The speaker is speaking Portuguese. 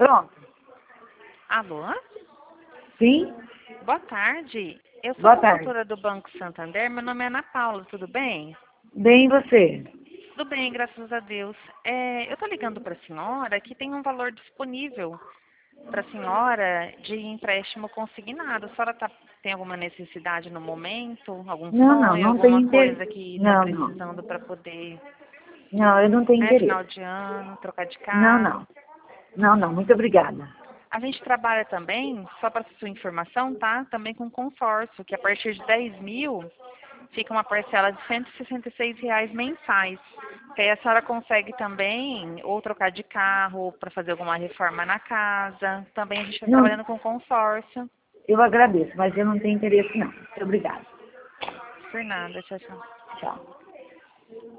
Pronto. Alô? Sim? Boa tarde. Eu sou Boa tarde. consultora do Banco Santander. Meu nome é Ana Paula, tudo bem? Bem, e você? Tudo bem, graças a Deus. Eu estou ligando para a senhora que tem um valor disponível para a senhora de empréstimo consignado. A senhora tem alguma necessidade no momento? Algum sonho? Não tenho Alguma interesse. coisa que está Não, não. precisando para poder, Não, eu não tenho final interesse. de ano, trocar de Não, carro? não. Não, não, muito obrigada. A gente trabalha também, só para sua informação, tá? Também com consórcio, que a partir de 10 mil fica uma parcela de R$ 166 mensais. Que aí a senhora consegue também ou trocar de carro para fazer alguma reforma na casa. Também a gente está Não, trabalhando com consórcio. eu agradeço, mas eu não tenho interesse não. Muito obrigada. Por nada, tchau, tchau. Tchau.